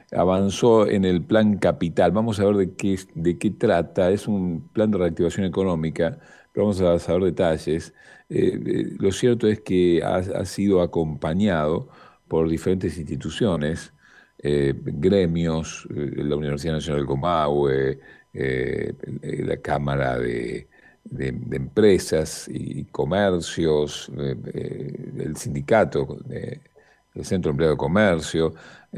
avanzó en el plan Capital. Vamos a ver de qué trata. Es un plan de reactivación económica, pero vamos a saber detalles. Lo cierto es que ha sido acompañado por diferentes instituciones, gremios, la Universidad Nacional del Comahue, la Cámara de Empresas y Comercios, el sindicato, el Centro Empleado de Comercio.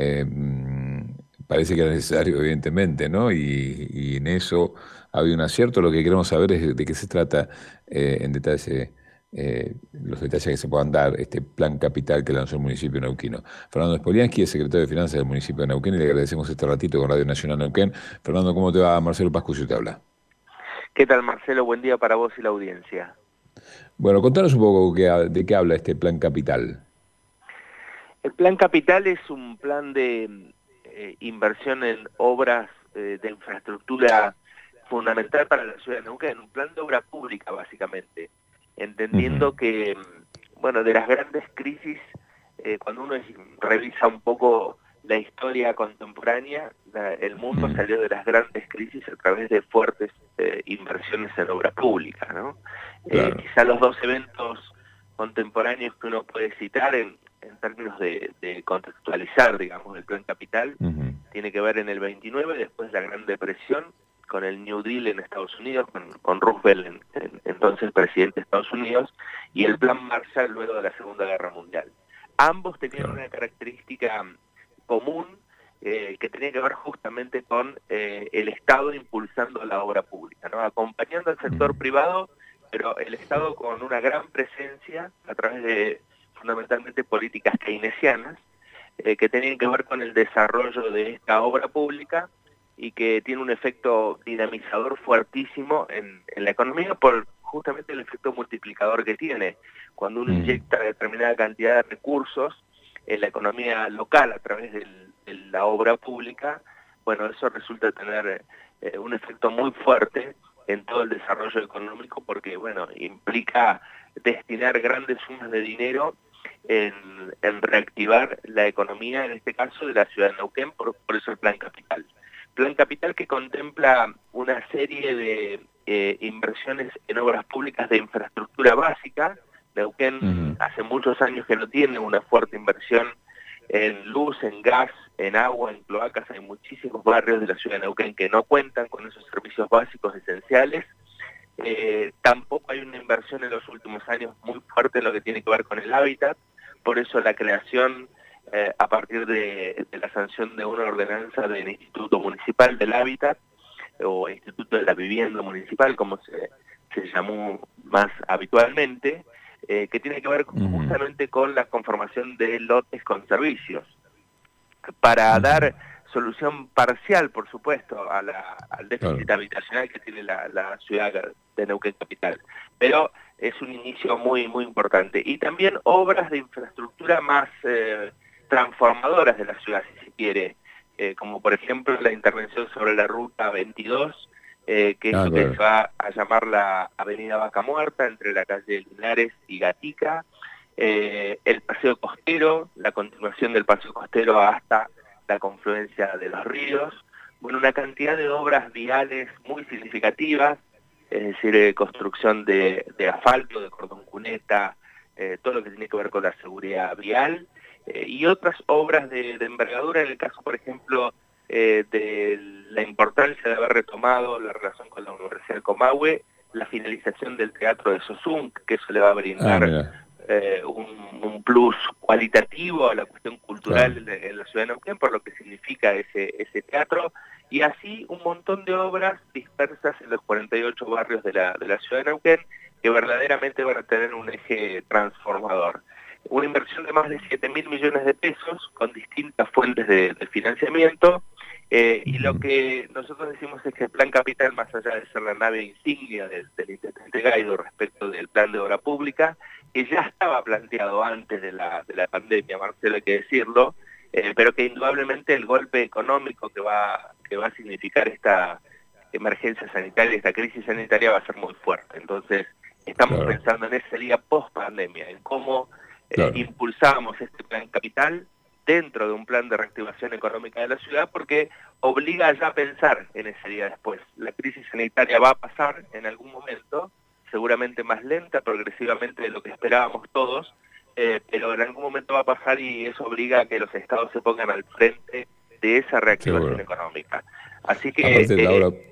Parece que era necesario, evidentemente, ¿no? Y en eso ha habido un acierto. Lo que queremos saber es de qué se trata en detalle, los detalles que se puedan dar, este plan capital que lanzó el municipio neuquino. Fernando Spoliansky es secretario de Finanzas del municipio de Neuquén y le agradecemos este ratito con Radio Nacional Neuquén. Fernando, ¿cómo te va? Marcelo Pascucio te habla. ¿Qué tal, Marcelo? Buen día para vos y la audiencia. Bueno, contanos un poco de qué habla este plan capital. El Plan Capital es un plan de inversión en obras de infraestructura fundamental para la ciudad de Neuquén, un plan de obra pública, básicamente, Ujú, entendiendo que, bueno, de las grandes crisis, cuando uno revisa un poco la historia contemporánea, el mundo ujú. salió de las grandes crisis a través de fuertes inversiones en obra pública, ¿no? Claro. Quizá los dos eventos contemporáneos que uno puede citar en términos de contextualizar, digamos, el Plan Capital, Ujú, tiene que ver en el 29, después de la Gran Depresión, con el New Deal en Estados Unidos, con Roosevelt, entonces presidente de Estados Unidos, y el Plan Marshall luego de la Segunda Guerra Mundial. Ambos tenían claro. una característica común que tenía que ver justamente con el Estado impulsando la obra pública, ¿no? Acompañando al sector Ujú, privado, pero el Estado con una gran presencia a través de fundamentalmente políticas keynesianas que tenían que ver con el desarrollo de esta obra pública y que tiene un efecto dinamizador fuertísimo en la economía por justamente el efecto multiplicador que tiene. Cuando uno ujú. inyecta determinada cantidad de recursos en la economía local a través de la obra pública, bueno, eso resulta tener un efecto muy fuerte en todo el desarrollo económico porque, bueno, implica destinar grandes sumas de dinero en reactivar la economía, en este caso de la ciudad de Neuquén, por eso el Plan Capital. Plan Capital que contempla una serie de inversiones en obras públicas de infraestructura básica. Neuquén Ujú, hace muchos años que no tiene una fuerte inversión en luz, en gas, en agua, en cloacas. Hay muchísimos barrios de la ciudad de Neuquén que no cuentan con esos servicios básicos esenciales. Tampoco hay una inversión en los últimos años muy fuerte en lo que tiene que ver con el hábitat, por eso la creación a partir de la sanción de una ordenanza del Instituto Municipal del Hábitat o Instituto de la Vivienda Municipal, como se llamó más habitualmente, que tiene que ver ujú, justamente con la conformación de lotes con servicios para ujú. dar solución parcial, por supuesto, al Claro. déficit habitacional que tiene la ciudad de Neuquén Capital. Pero es un inicio muy, muy importante. Y también obras de infraestructura más transformadoras de la ciudad, si se quiere, como por ejemplo la intervención sobre la Ruta 22, que es Ah, lo que se claro. va a llamar la Avenida Vaca Muerta, entre la calle Linares y Gatica, el paseo costero, la continuación del paseo costero hasta la confluencia de los ríos, bueno, una cantidad de obras viales muy significativas, es decir, construcción de asfalto, de cordón cuneta, todo lo que tiene que ver con la seguridad vial, y otras obras de envergadura, en el caso, por ejemplo, de la importancia de haber retomado la relación con la Universidad del Comahue, la finalización del Teatro de Sosún, que eso le va a Ah, brindar mira, un plus cualitativo a la cuestión cultural claro. en la ciudad de Neuquén, por lo que significa ese teatro, y así un montón de obras dispersas en los 48 barrios de la ciudad de Neuquén, que verdaderamente van a tener un eje transformador. Una inversión de más de 7.000 millones de pesos, con distintas fuentes de financiamiento, y lo Ujú, que nosotros decimos es que el Plan Capital, más allá de ser la nave insignia del intendente Gaido respecto del plan de obra pública, que ya estaba planteado antes de la pandemia, Marcelo, hay que decirlo, pero que indudablemente el golpe económico que va a significar esta emergencia sanitaria, esta crisis sanitaria va a ser muy fuerte. Entonces, estamos claro, pensando en ese día post pandemia, en cómo claro. impulsamos este Plan Capital dentro de un plan de reactivación económica de la ciudad, porque obliga ya a pensar en ese día después. La crisis sanitaria va a pasar en algún momento, seguramente más lenta, progresivamente de lo que esperábamos todos, pero en algún momento va a pasar y eso obliga a que los estados se pongan al frente de esa reactivación seguro. económica. Así que, Aparte, la obra,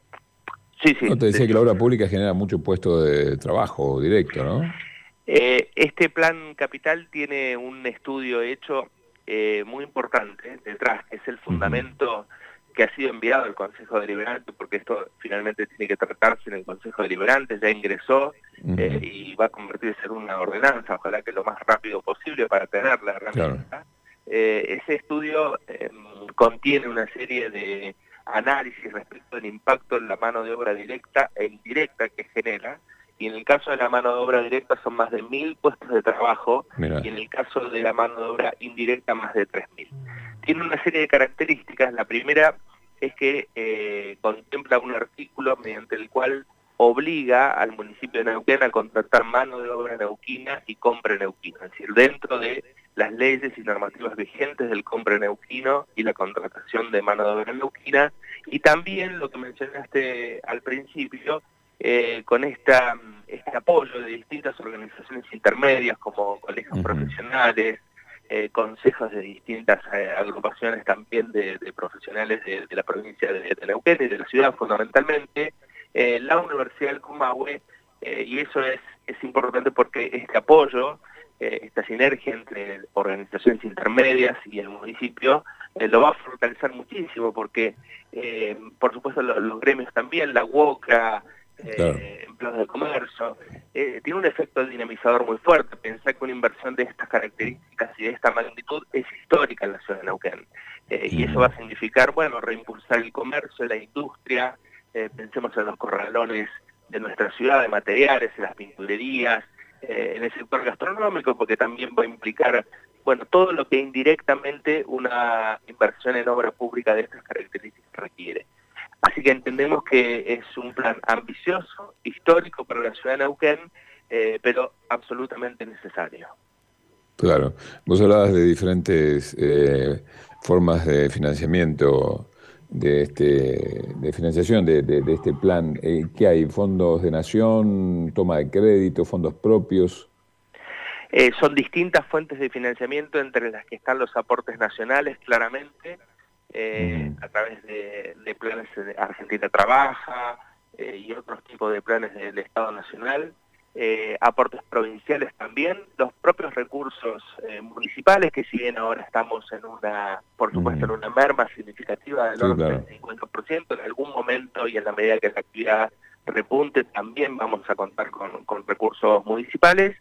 sí, no sí, te decía que decime. la obra pública genera mucho puesto de trabajo directo, ¿no? Este plan capital tiene un estudio hecho muy importante detrás, que es el Ujú, fundamento que ha sido enviado al Consejo Deliberante, porque esto finalmente tiene que tratarse en el Consejo Deliberante, ya ingresó ujú, y va a convertirse en una ordenanza, ojalá que lo más rápido posible para tener la claro. herramienta. Ese estudio contiene una serie de análisis respecto del impacto en la mano de obra directa e indirecta que genera, y en el caso de la mano de obra directa son más de 1.000 puestos de trabajo, y Mira, en el caso de la mano de obra indirecta más de 3.000. Tiene una serie de características. La primera es que contempla un artículo mediante el cual obliga al municipio de Neuquén a contratar mano de obra neuquina y compra neuquina, es decir, dentro de las leyes y normativas vigentes del compra neuquino y la contratación de mano de obra neuquina, y también lo que mencionaste al principio, con este apoyo de distintas organizaciones intermedias como colegios ujú, profesionales, consejos de distintas agrupaciones también de profesionales de la provincia de Neuquén y de la ciudad fundamentalmente, la Universidad del Comahue, y eso es importante porque este apoyo, esta sinergia entre organizaciones intermedias y el municipio, lo va a fortalecer muchísimo porque, por supuesto, los gremios también, la UOCRA, claro. empleados de comercio, tiene un efecto dinamizador muy fuerte. Pensar que una inversión de estas características y de esta magnitud es histórica en la ciudad de Neuquén. Y eso va Ujú, a significar, bueno, reimpulsar el comercio, la industria, pensemos en los corralones de nuestra ciudad, de materiales, en las pinturerías, en el sector gastronómico, porque también va a implicar, bueno, todo lo que indirectamente una inversión en obra pública de estas características requiere. Así que entendemos que es un plan ambicioso, histórico para la ciudad de Neuquén, pero absolutamente necesario. claro. Vos hablabas de diferentes formas de financiamiento de financiación de este plan. ¿Qué hay? ¿Fondos de nación, toma de crédito, fondos propios? Son distintas fuentes de financiamiento, entre las que están los aportes nacionales, claramente, Ujú, a través de planes de Argentina Trabaja y otros tipos de planes del Estado Nacional, aportes provinciales también, los propios recursos municipales, que si bien ahora estamos en una, por supuesto, en ujú. una merma significativa del Sí, orden del claro. 50%, en algún momento y en la medida que la actividad repunte, también vamos a contar con recursos municipales.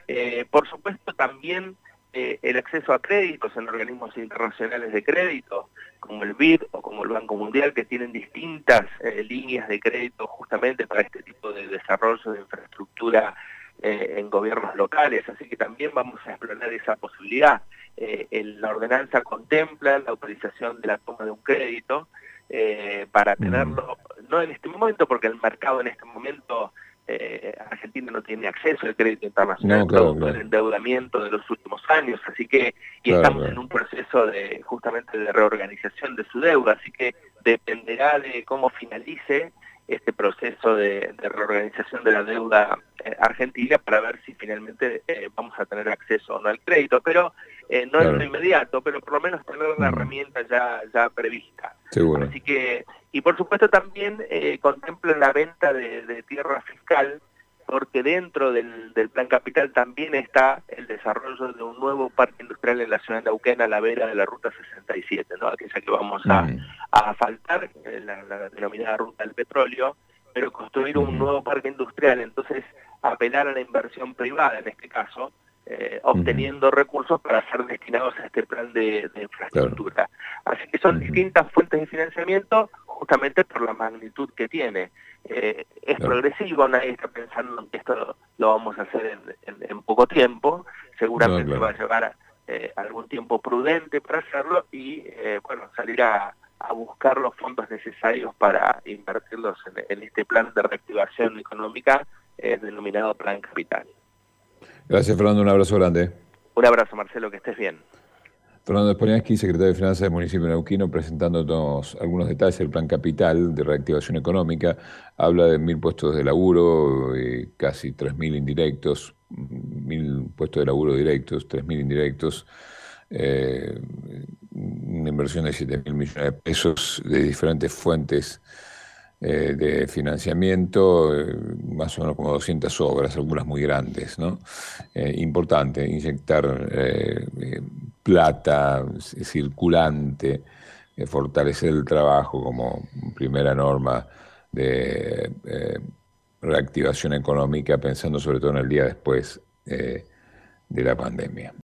Por supuesto, también el acceso a créditos en organismos internacionales de crédito, como el BID o como el Banco Mundial, que tienen distintas líneas de crédito justamente para este tipo de desarrollo de infraestructura en gobiernos locales. Así que también vamos a explorar esa posibilidad. La ordenanza contempla la autorización de la toma de un crédito para Ujú. tenerlo, no en este momento, porque el mercado en este momento, Argentina no tiene acceso al crédito internacional No, claro, producto del claro. endeudamiento de los últimos años, así que, y Claro, estamos en claro. un proceso de justamente de reorganización de su deuda, así que dependerá de cómo finalice este proceso de reorganización de la deuda argentina para ver si finalmente vamos a tener acceso o no al crédito, pero no en lo Claro. inmediato, pero por lo menos tener la Ujú. herramienta ya prevista. Seguro. Así que, y por supuesto también contemplan la venta de tierra fiscal, porque dentro del Plan Capital también está el desarrollo de un nuevo parque industrial en la ciudad de Neuquén a la vera de la Ruta 67, ¿no? Aquella que vamos Ujú, a asfaltar, la denominada Ruta del Petróleo, pero construir un ujú, nuevo parque industrial, entonces apelar a la inversión privada en este caso, ujú. obteniendo recursos para ser destinados a este plan de Claro. infraestructura. Así que son Ujú, distintas fuentes de financiamiento justamente por la magnitud que tiene. Es claro. progresivo, nadie está pensando en que esto lo vamos a hacer en poco tiempo, No, seguramente va claro. a llevar algún tiempo prudente para hacerlo y bueno, salir a buscar los fondos necesarios para invertirlos en este plan de reactivación económica denominado Plan Capital. Gracias, Fernando. Un abrazo grande. Un abrazo, Marcelo, que estés bien. Fernando Spolensky, secretario de Finanzas del municipio de Neuquino, presentándonos algunos detalles del Plan Capital de reactivación económica. Habla de 1.000 puestos de laburo, casi 3.000 indirectos, 1.000 puestos de laburo directos, 3.000 indirectos, eh, una inversión de 7.000 millones de pesos de diferentes fuentes de financiamiento, más o menos como 200 obras, algunas muy grandes, ¿no? Importante, inyectar plata circulante, fortalecer el trabajo como primera norma de reactivación económica, pensando sobre todo en el día después de la pandemia.